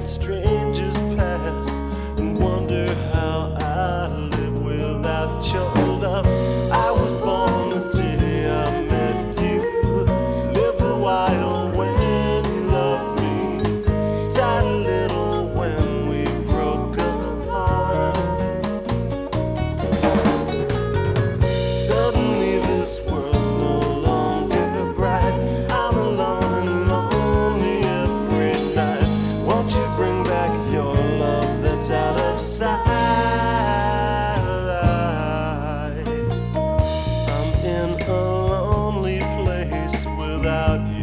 strangers pass and wonder how I live without your love. I was born the day I met you. Live a while when you loved me. Died a little when we broke apart. Suddenly this world's no longer bright. I'm alone and lonely every night. Won't you bring back your love that's out of sight? I'm in a lonely place without you.